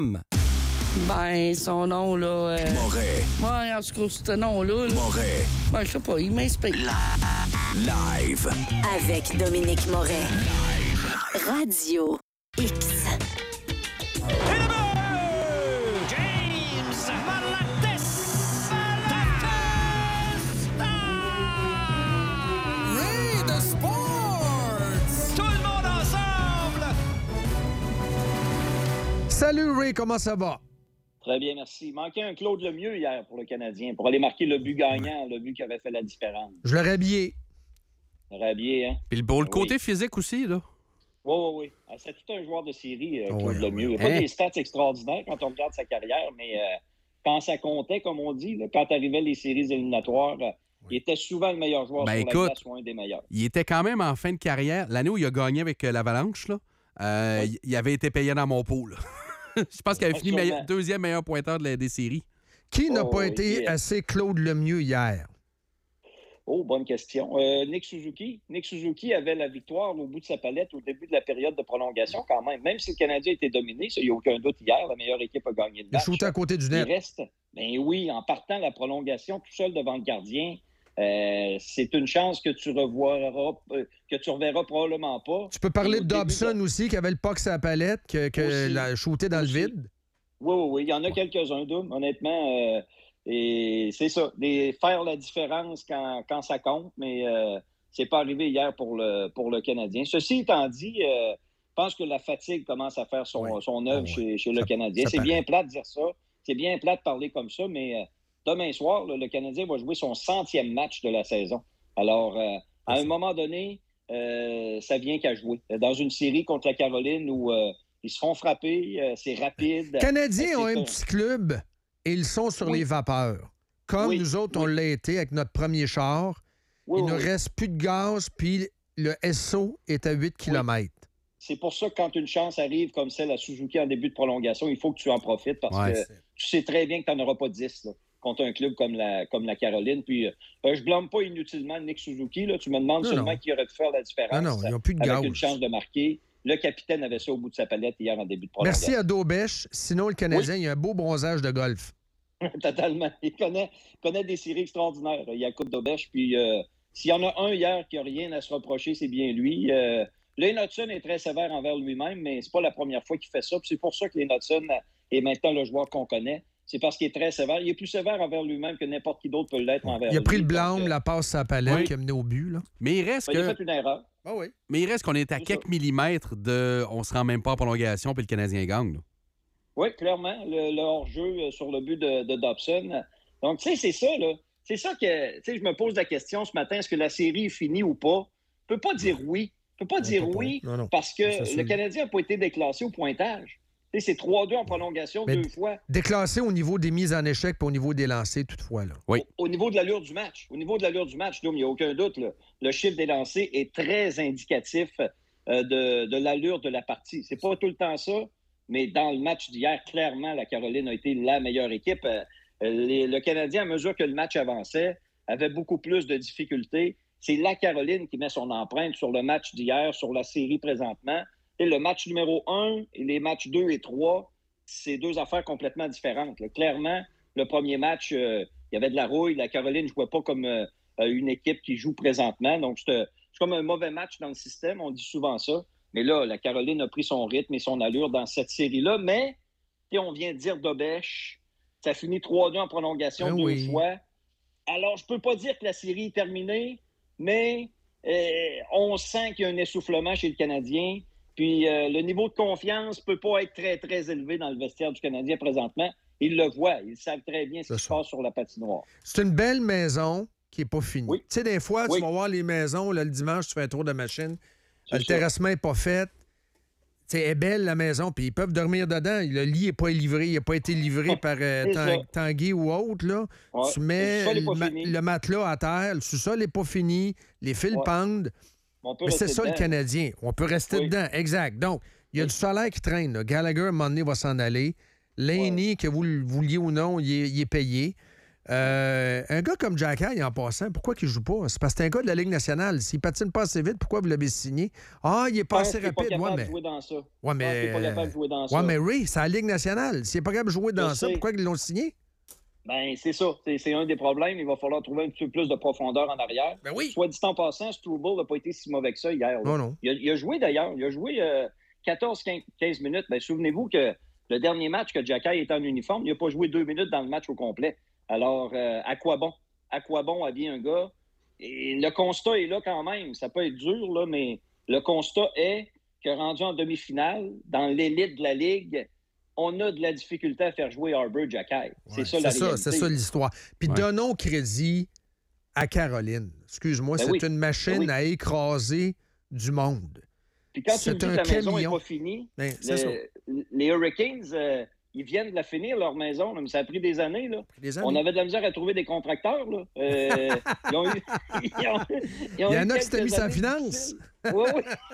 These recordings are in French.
Ben, son nom, là... Moret. Ouais, en tout cas, ce nom-là... Moret. Ben, je sais pas, il m'inspire. Live. Avec Dominique Moret. Radio X. Ray de Sports. Tout le monde ensemble! Salut Ray, comment ça va? Très bien, merci. Il manquait un Claude Lemieux hier pour le Canadien, pour aller marquer le but gagnant, le but qui avait fait la différence. Je l'aurais habillé. Rabier, hein? Puis le côté Oui. physique aussi, là. Oui. Ah, c'est tout un joueur de série, Claude Ouais, Lemieux. Il n'a ouais. pas des stats extraordinaires quand on regarde sa carrière, mais quand ça comptait, comme on dit, là, quand arrivaient les séries éliminatoires, il était souvent le meilleur joueur Ben, sur la écoute, glace ou un des meilleurs. Il était quand même en fin de carrière. L'année où il a gagné avec l'Avalanche, là, il avait été payé dans mon pot, là. Je pense qu'il avait fini Sûrement. deuxième meilleur pointeur des séries. Qui n'a pas oui, été assez Claude Lemieux hier? Oh, bonne question. Nick Suzuki. Nick Suzuki avait la victoire au bout de sa palette au début de la période de prolongation quand même. Même si le Canadien était dominé, ça, il n'y a aucun doute hier, la meilleure équipe a gagné le Il a match. shooté à côté du Il net. reste, ben oui, en partant la prolongation tout seul devant le gardien, c'est une chance que tu reverras probablement pas. Tu peux parler Et de au début Dobson aussi, qui avait le puck sur la palette, que Aussi. l'a shooté dans Aussi. le vide. Oui. Il y en a quelques-uns, Doom, honnêtement. Et c'est ça, faire la différence quand ça compte, mais c'est pas arrivé hier pour le Canadien. Ceci étant dit, je pense que la fatigue commence à faire son œuvre chez le Ça- Canadien. ça C'est paraît. bien plate de dire ça. C'est bien plate de parler comme ça, mais demain soir, là, le Canadien va jouer son 100e match de la saison. Alors, à un moment donné, ça vient qu'à jouer. Dans une série contre la Caroline où ils se font frapper, c'est rapide. Les Canadiens ont C'est un petit club et ils sont sur les vapeurs. Comme Oui, nous autres, on oui. l'a été avec notre premier char. Oui, Il ne oui. reste plus de gaz, puis le SO est à 8 km. C'est pour ça que quand une chance arrive comme celle à Suzuki en début de prolongation, il faut que tu en profites parce Ouais, que tu sais très bien que tu n'en auras pas 10 là, contre un club comme la Caroline. Puis, je blâme pas inutilement Nick Suzuki. Là. Tu me demandes Non, seulement non. qui aurait pu faire la différence Non, ils n'ont plus de avec gaz. une chance de marquer. Le capitaine avait ça au bout de sa palette hier en début de prolongation. Merci à Daubèche. Sinon, le Canadien, il y a un beau bronzage de golf. Totalement. Il connaît des séries extraordinaires. Il y a Coupe d'Aubèche. Puis, s'il y en a un hier qui n'a rien à se reprocher, c'est bien lui. Lane Hudson est très sévère envers lui-même, mais c'est pas la première fois qu'il fait ça. Puis c'est pour ça que Lane Hudson est maintenant le joueur qu'on connaît. C'est parce qu'il est très sévère. Il est plus sévère envers lui-même que n'importe qui d'autre peut l'être envers lui. Il a pris le Donc, blâme, la passe à la palette Oui. qui a mené au but. Là. Mais il reste il a que. fait une erreur. Ah oui. Mais il reste qu'on est à C'est quelques ça. millimètres de. On se rend même pas en prolongation, puis le Canadien gagne, là. Oui, clairement, le hors-jeu sur le but de Dobson. Donc, tu sais, c'est ça, là. C'est ça que, tu sais, je me pose la question ce matin, est-ce que la série est finie ou pas? Je peux pas dire oui. Je peux pas dire peut pas. oui Non, non. parce que Ça, c'est- le Canadien n'a pas été déclassé au pointage. Tu sais, c'est 3-2 en prolongation Mais- deux fois. Déclassé au niveau des mises en échec et au niveau des lancers, toutefois. Là. Oui. Au niveau de l'allure du match. Au niveau de l'allure du match, Dom, il n'y a aucun doute. Là. Le chiffre des lancers est très indicatif de l'allure de la partie. C'est pas tout le temps ça, mais dans le match d'hier, clairement, la Caroline a été la meilleure équipe. Le Canadien, à mesure que le match avançait, avait beaucoup plus de difficultés. C'est la Caroline qui met son empreinte sur le match d'hier, sur la série présentement. Et le match numéro 1 et les matchs 2 et 3, c'est deux affaires complètement différentes. Là. Clairement, le premier match, il y avait de la rouille. La Caroline ne jouait pas comme une équipe qui joue présentement. Donc, c'est comme un mauvais match dans le système. On dit souvent ça. Mais là, la Caroline a pris son rythme et son allure dans cette série-là. Mais, on vient de dire Dobèche. Ça finit 3-2 en prolongation Ben deux oui. fois. Alors, je peux pas dire que la série est terminée, mais on sent qu'il y a un essoufflement chez le Canadien. Puis le niveau de confiance peut pas être très, très élevé dans le vestiaire du Canadien présentement. Ils le voient. Ils savent très bien ce C'est qui se ça. passe sur la patinoire. C'est une belle maison qui n'est pas finie. Oui. Tu sais, des fois, Oui. tu vas voir les maisons, là, le dimanche, tu fais un tour de machine. C'est Le ça. terrassement n'est pas fait. Tu sais, elle est belle, la maison, puis ils peuvent dormir dedans. Le lit n'est pas livré. Il n'a pas été livré par C'est ça. Tanguy ou autre. Là. Ouais. Tu mets Le sol est pas fini. le matelas à terre. Le sous-sol n'est pas fini. Les fils Ouais. pendent. On peut Mais c'est rester ça, le dedans. Canadien. On peut rester Oui. dedans. Exact. Donc, il y a du soleil qui traîne. Là. Gallagher, à un moment donné, va s'en aller. Laney, que vous le vouliez ou non, il est payé. Un gars comme Jack High, en passant, pourquoi il joue pas? C'est parce que c'est un gars de la Ligue nationale. S'il patine pas assez vite, pourquoi vous l'avez signé? Ah, il est pas assez rapide. Pas capable de jouer dans ça. Ouais, mais... pas capable de jouer dans ça. Ouais, mais Ray, c'est la Ligue nationale. S'il est pas capable de jouer dans ça, pourquoi ils l'ont signé? Ben, c'est ça. C'est un des problèmes. Il va falloir trouver un petit peu plus de profondeur en arrière. Ben oui. Soit dit en passant, Struble n'a pas été si mauvais que ça hier. Là. Non. Il a joué d'ailleurs. Il a joué 14-15 minutes. Ben, souvenez-vous que le dernier match que Jack High était en uniforme, il n'a pas joué 2 minutes dans le match au complet. Alors, à quoi bon? À quoi bon habiller un gars? Et le constat est là quand même. Ça peut être dur, là, mais le constat est que rendu en demi-finale, dans l'élite de la Ligue, on a de la difficulté à faire jouer Arbor Jack High. C'est ça la réalité. C'est ça l'histoire. Puis donnons crédit à Caroline. Excuse-moi, c'est une machine à écraser du monde. Puis quand tu me dis que ta maison n'est pas finie, les Hurricanes, ils viennent de la finir, leur maison, là, mais ça a pris des années. Là. On avait de la misère à trouver des contracteurs. Là. Il y en a qui s'étaient mis en finance. Oui.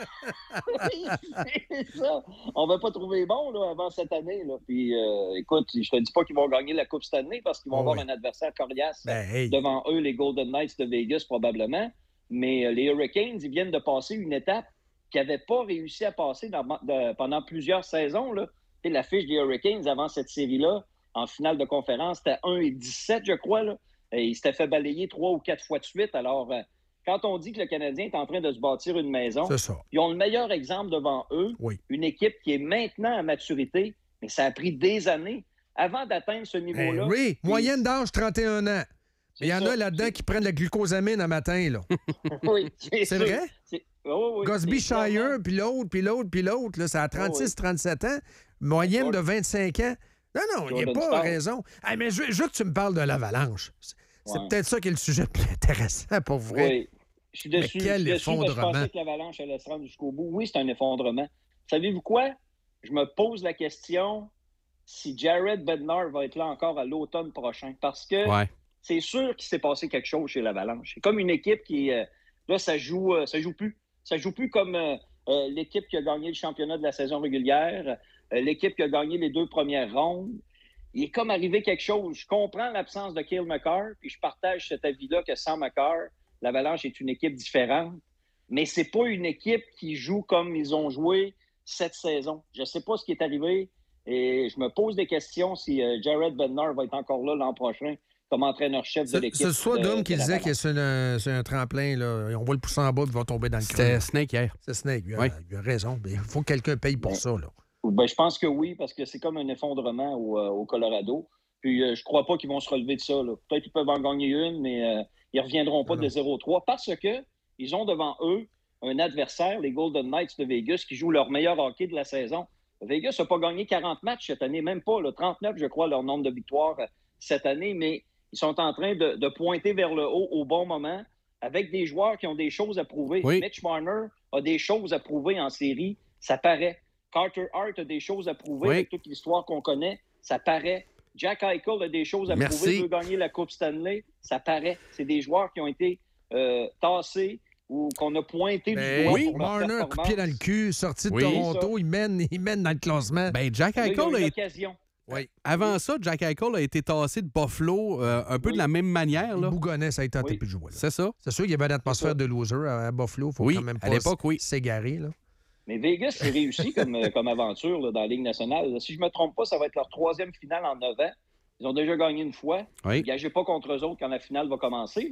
C'est ça. On ne va pas trouver bon là, avant cette année. Là. Puis, écoute, je te dis pas qu'ils vont gagner la Coupe cette année parce qu'ils vont avoir un adversaire coriace devant eux, les Golden Knights de Vegas, probablement. Mais les Hurricanes, ils viennent de passer une étape qu'ils n'avaient pas réussi à passer pendant plusieurs saisons. Là. Et la fiche des Hurricanes avant cette série-là, en finale de conférence, c'était 1-17, je crois. Là. Et ils s'étaient fait balayer 3 ou 4 fois de suite. Alors, quand on dit que le Canadien est en train de se bâtir une maison, ils ont le meilleur exemple devant eux, une équipe qui est maintenant à maturité, mais ça a pris des années avant d'atteindre ce niveau-là. Oui, moyenne d'âge 31 ans. Il y en a là-dedans qui prennent la glucosamine un matin. Là. Oui, c'est vrai? Oui, Gosby Shire, puis l'autre, là, ça a 36-37 ans, moyenne de 25 ans. Non, il n'y a pas raison. Hey, mais je veux que tu me parles de l'Avalanche. C'est peut-être ça qui est le sujet le plus intéressant pour vrai. Oui, je suis déçu. Quel effondrement. Je pensais que l'Avalanche allait se rendre jusqu'au bout. Oui, c'est un effondrement. Savez-vous quoi? Je me pose la question si Jared Bednar va être là encore à l'automne prochain. Parce que c'est sûr qu'il s'est passé quelque chose chez l'Avalanche. C'est comme une équipe qui... là, ça joue plus. Ça joue plus comme l'équipe qui a gagné le championnat de la saison régulière, l'équipe qui a gagné les 2 premières rondes. Il est comme arrivé quelque chose. Je comprends l'absence de Cale Makar, puis je partage cet avis-là que sans Makar, l'Avalanche est une équipe différente. Mais c'est pas une équipe qui joue comme ils ont joué cette saison. Je sais pas ce qui est arrivé et je me pose des questions si Jared Bednar va être encore là l'an prochain comme entraîneur-chef de l'équipe. C'est soit Dom qui disait que c'est un tremplin, là. On va le pousser en bas et il va tomber dans le creux. C'était Snake hier. C'est Snake, il a raison. Il faut que quelqu'un paye pour ça. Là. Ben, je pense que oui, parce que c'est comme un effondrement au Colorado. Puis je crois pas qu'ils vont se relever de ça. Là. Peut-être qu'ils peuvent en gagner une, mais ils reviendront pas de 0-3 parce que ils ont devant eux un adversaire, les Golden Knights de Vegas, qui jouent leur meilleur hockey de la saison. Vegas n'a pas gagné 40 matchs cette année, même pas. Là, 39, je crois, leur nombre de victoires cette année, mais ils sont en train de pointer vers le haut au bon moment avec des joueurs qui ont des choses à prouver. Mitch Marner a des choses à prouver en série, ça paraît. Carter Hart a des choses à prouver avec toute l'histoire qu'on connaît, ça paraît. Jack Eichel a des choses à prouver, il veut gagner la Coupe Stanley, ça paraît. C'est des joueurs qui ont été tassés ou qu'on a pointé du doigt. Oui, Marner, coup de pied dans le cul, sorti de Toronto, il mène dans le classement. Ben, Jack Eichel a été... Oui. Avant ça, Jack Eichel a été tassé de Buffalo un peu de la même manière. Là. Il bougonnait, ça a tenté plus de jouer. Là. C'est ça. C'est sûr qu'il y avait une atmosphère de loser à Buffalo. Faut quand même pas à l'époque, s'égarer. Là. Mais Vegas, c'est réussi comme aventure là, dans la Ligue nationale. Si je ne me trompe pas, ça va être leur 3e finale en 9 ans. Ils ont déjà gagné une fois. Oui. Gagez pas contre eux autres quand la finale va commencer.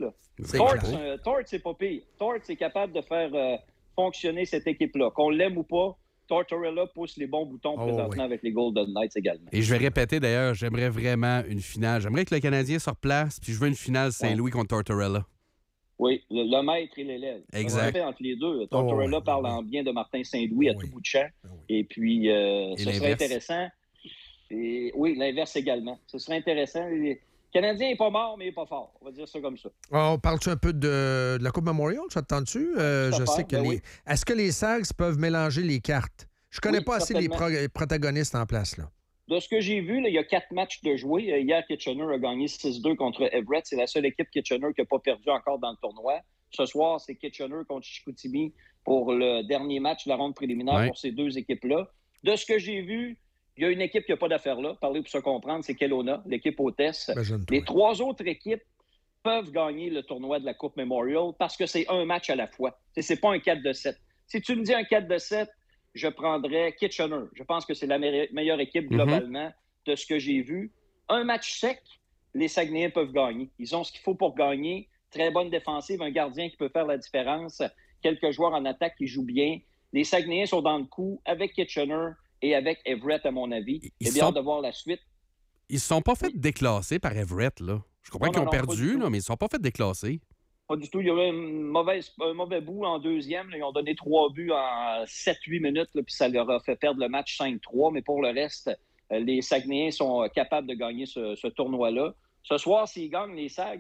Torts, c'est pas pire. Torts, c'est capable de faire fonctionner cette équipe-là. Qu'on l'aime ou pas, Tortorella pousse les bons boutons présentement avec les Golden Knights également. Et je vais répéter d'ailleurs, j'aimerais vraiment une finale. J'aimerais que le Canadien se replace, puis je veux une finale Saint-Louis contre Tortorella. Oui, le maître et l'élève. Exact. Entre les deux. Tortorella parle en bien de Martin Saint-Louis à tout bout de champ. Et puis, ce serait intéressant. Et, oui, l'inverse également. Ce serait intéressant. Le Canadien n'est pas mort, mais il n'est pas fort. On va dire ça comme ça. On parle-tu un peu de la Coupe Memorial? Ça te tente-tu? Je sais que Est-ce que les Sags peuvent mélanger les cartes? Je connais pas assez les protagonistes en place, là. De ce que j'ai vu, là, il y a 4 matchs de jouer. Hier, Kitchener a gagné 6-2 contre Everett. C'est la seule équipe Kitchener qui n'a pas perdu encore dans le tournoi. Ce soir, c'est Kitchener contre Chicoutimi pour le dernier match de la ronde préliminaire pour ces deux équipes-là. De ce que j'ai vu, Il y a une équipe qui n'a pas d'affaires là. Parler pour se comprendre, c'est Kelowna, l'équipe hôtesse. Imagine-toi. Les 3 autres équipes peuvent gagner le tournoi de la Coupe Memorial parce que c'est un match à la fois. C'est pas un 4-7. Si tu me dis un 4-7, je prendrais Kitchener. Je pense que c'est la meilleure équipe globalement de ce que j'ai vu. Un match sec, les Saguenayens peuvent gagner. Ils ont ce qu'il faut pour gagner. Très bonne défensive, un gardien qui peut faire la différence, quelques joueurs en attaque qui jouent bien. Les Saguenayens sont dans le coup avec Kitchener et avec Everett, à mon avis. J'ai bien hâte de voir la suite. Ils se sont pas fait déclasser par Everett, là. Je comprends qu'ils ont perdu, là, mais ils se sont pas fait déclasser. Pas du tout. Il y avait un mauvais bout en deuxième. Là. Ils ont donné 3 buts en 7-8 minutes, là, puis ça leur a fait perdre le match 5-3. Mais pour le reste, les Saguenayens sont capables de gagner ce tournoi-là. Ce soir, s'ils gagnent les Sags,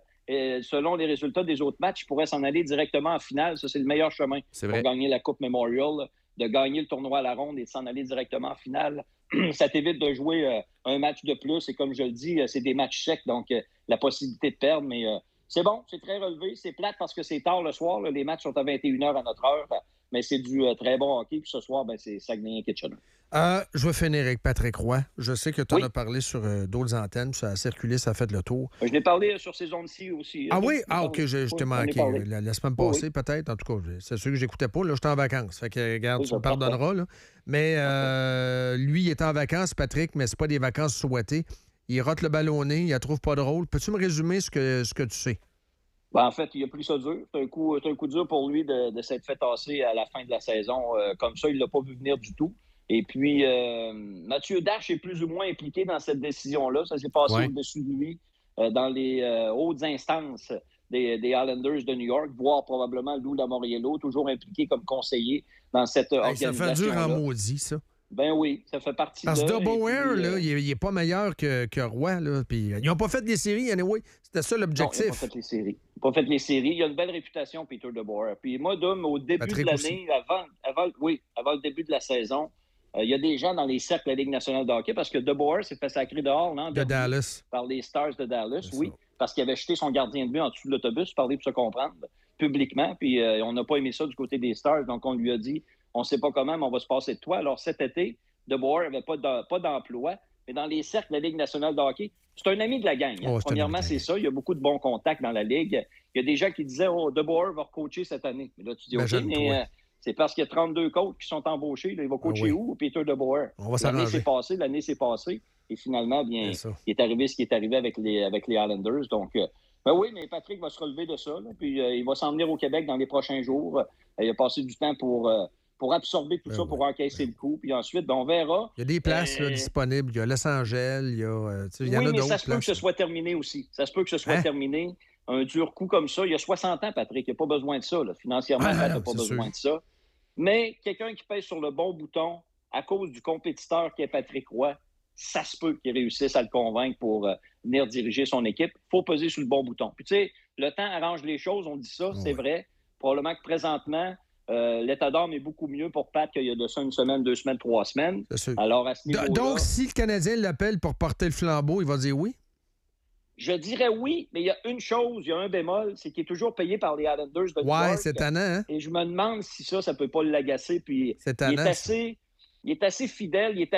selon les résultats des autres matchs, ils pourraient s'en aller directement en finale. Ça, c'est le meilleur chemin pour gagner la Coupe Memorial, de gagner le tournoi à la ronde et de s'en aller directement en finale. Ça t'évite de jouer un match de plus. Et comme je le dis, c'est des matchs secs, donc la possibilité de perdre. Mais c'est bon, c'est très relevé. C'est plate parce que c'est tard le soir. Là. Les matchs sont à 21h à notre heure. Mais c'est du très bon hockey. Puis ce soir, c'est Saguenay-Kitchener. Je vais finir avec Patrick Roy. Je sais que tu en as parlé sur d'autres antennes. Ça a circulé, ça a fait le tour. Je l'ai parlé sur ces ondes-ci aussi. Ah oui? Ah, OK, je t'ai manqué. La semaine passée, peut-être. En tout cas, c'est sûr que je n'écoutais pas. Là, j'étais en vacances. Fait que, regarde, tu me pardonneras. Là. Mais lui, il est en vacances, Patrick, mais c'est pas des vacances souhaitées. Il rate le ballonné, il la trouve pas drôle. Peux-tu me résumer ce que tu sais? En fait, il a pris ça dur. C'est un coup dur pour lui de s'être fait tasser à la fin de la saison. Comme ça, il ne l'a pas vu venir du tout. Et puis, Mathieu Dash est plus ou moins impliqué dans cette décision-là. Ça s'est passé au-dessus de lui dans les hautes instances des Islanders de New York, voire probablement Lou Lamoriello, toujours impliqué comme conseiller dans cette organisation. Ça fait dur en maudit, ça. Ben oui, ça fait partie de... Parce que DeBoer, là, il n'est pas meilleur que Roy. Là, puis, ils n'ont pas fait des séries, anyway. C'était ça l'objectif. Non, ils n'ont pas fait les séries. Ils n'ont pas fait les séries. Il a une belle réputation, Peter DeBoer. Puis moi, Dom, au début de l'année, avant le début de la saison, il y a des gens dans les cercles de la Ligue nationale de hockey parce que DeBoer s'est fait sacrer dehors, non? De Dallas. Par les Stars de Dallas, oui. Parce qu'il avait jeté son gardien de but en dessous de l'autobus, parler pour se comprendre, publiquement. Puis on n'a pas aimé ça du côté des Stars. Donc, on lui a dit, on ne sait pas comment, mais on va se passer de toi. Alors, cet été, DeBoer n'avait pas d'emploi. Mais dans les cercles de la Ligue nationale de hockey, c'est un ami de la gang. Premièrement, c'est ça. Il y a beaucoup de bons contacts dans la Ligue. Il y a des gens qui disaient, DeBoer va recoacher cette année. Mais là, tu dis, OK, mais c'est parce qu'il y a 32 coachs qui sont embauchés. Là, il va coacher où? Peter DeBoer. On va s'arranger. L'année s'est passée. Et finalement, bien, il est arrivé ce qui est arrivé avec les Islanders. Donc, oui, mais Patrick va se relever de ça. Là, puis il va s'en venir au Québec dans les prochains jours. Il a passé du temps pour absorber tout ça, pour encaisser le coup. Puis ensuite, on verra. Il y a des places disponibles. Il y a Los Angeles, il y en a d'autres. Mais ça se peut que ce soit terminé aussi. Ça se peut que ce soit terminé. Un dur coup comme ça. Il y a 60 ans, Patrick. Il n'a pas besoin de ça. Là. Financièrement, il n'a pas besoin de ça. Mais quelqu'un qui pèse sur le bon bouton à cause du compétiteur qui est Patrick Roy, ça se peut qu'il réussisse à le convaincre pour venir diriger son équipe. Il faut peser sur le bon bouton. Puis tu sais, le temps arrange les choses. On dit ça, c'est vrai. Probablement que présentement, l'état d'âme est beaucoup mieux pour Pat qu'il y a de ça 1 semaine, 2 semaines, 3 semaines. Alors, à ce niveau-là... Donc, si le Canadien l'appelle pour porter le flambeau, il va dire oui? Je dirais oui, mais il y a une chose, il y a un bémol, c'est qu'il est toujours payé par les Islanders de New York. Ouais, c'est tannant, hein? Et je me demande si ça ne peut pas l'agacer. Puis c'est tannant, il est assez fidèle, il est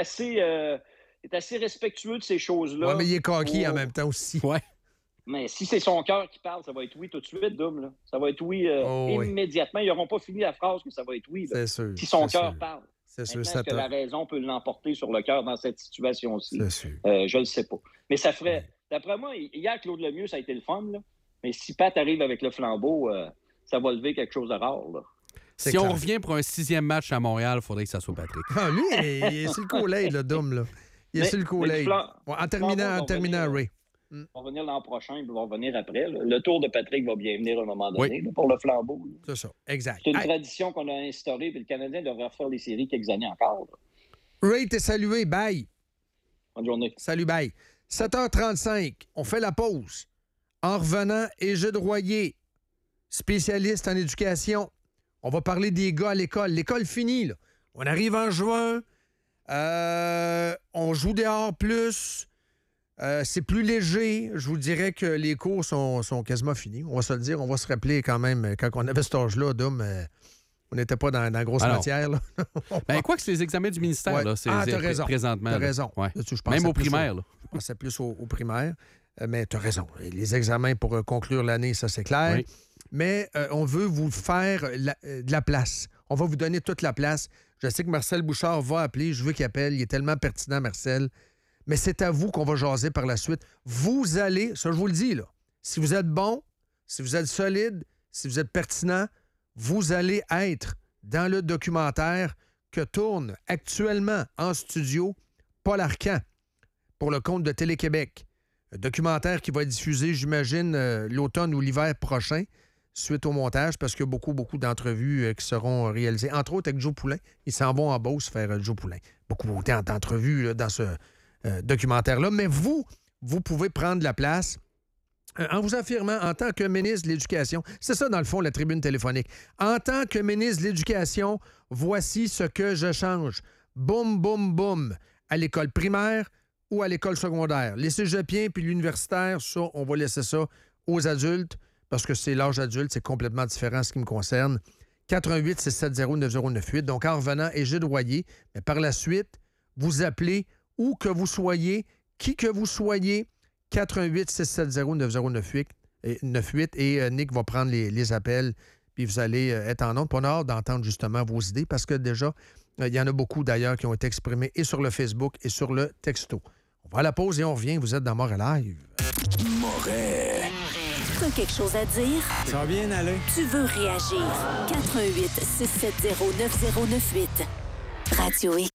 assez respectueux de ces choses-là. Oui, mais il est coquille en même temps aussi. Ouais. Mais si c'est son cœur qui parle, ça va être oui tout de suite, Dom. Là. Ça va être oui immédiatement. Ils n'auront pas fini la phrase que ça va être oui. Là, c'est sûr. Si son cœur parle. C'est sûr. Est-ce que la raison peut l'emporter sur le cœur dans cette situation-ci? C'est sûr. Je ne le sais pas. Mais ça ferait... D'après moi, hier, Claude Lemieux, ça a été le fun. Là. Mais si Pat arrive avec le flambeau, ça va lever quelque chose de rare. Là. Si on revient pour un 6e match à Montréal, il faudrait que ça soit Patrick. Ah, lui, il est sur le Kool-Aid, le Dom. Là. Il est sur le Kool-Aid. En terminant, Ray. On va venir l'an prochain, puis on va revenir après. Là. Le tour de Patrick va bien venir à un moment donné là, pour le flambeau. Là. C'est ça, exact. C'est une tradition qu'on a instaurée, puis le Canadien devrait refaire les séries quelques années encore. Là. Ray, t'es salué. Bye. Bonne journée. Salut, bye. 7h35, on fait la pause. En revenant, Égide Royer, spécialiste en éducation. On va parler des gars à l'école. L'école finie, là. On arrive en juin. On joue dehors plus. C'est plus léger. Je vous dirais que les cours sont quasiment finis. On va se le dire. On va se rappeler quand même, quand on avait cet âge-là, Dom, On n'était pas dans la grosse matière. Là. Ben, quoi que c'est les examens du ministère, là, t'as raison. Présentement. T'as raison. Ouais. Là, même au primaire. Je pensais plus au primaire. Mais tu as raison. Les examens pour conclure l'année, ça, c'est clair. Oui. Mais on veut vous faire de la place. On va vous donner toute la place. Je sais que Marcel Bouchard va appeler. Je veux qu'il appelle. Il est tellement pertinent, Marcel. Mais c'est à vous qu'on va jaser par la suite. Vous allez, ça je vous le dis, là, si vous êtes bon, si vous êtes solide, si vous êtes pertinent, vous allez être dans le documentaire que tourne actuellement en studio Paul Arcand pour le compte de Télé-Québec. Un documentaire qui va être diffusé, j'imagine, l'automne ou l'hiver prochain, suite au montage, parce qu'il y a beaucoup d'entrevues qui seront réalisées, entre autres avec Joe Poulain. Ils s'en vont en Beauce faire Joe Poulain. Beaucoup d'entrevues là, dans ce documentaire-là. Mais vous pouvez prendre la place en vous affirmant en tant que ministre de l'Éducation. C'est ça, dans le fond, la tribune téléphonique. En tant que ministre de l'Éducation, voici ce que je change. Boum, boum, boum. À l'école primaire ou à l'école secondaire. Les cégepiens puis l'universitaire, ça, on va laisser ça aux adultes parce que c'est l'âge adulte, c'est complètement différent en ce qui me concerne. 88-670-9098. Donc, en revenant, Égide Royer. Mais par la suite, vous appelez où que vous soyez, qui que vous soyez, 88-670-9098 et Nick va prendre les appels, puis vous allez être en onde. On a hâte d'entendre justement vos idées parce que déjà, il y en a beaucoup d'ailleurs qui ont été exprimés et sur le Facebook et sur le texto. On va à la pause et on revient. Vous êtes dans Moret Live. Moret. T'as quelque chose à dire? Ça va bien aller. Tu veux réagir? 88-670-9098. Radio X.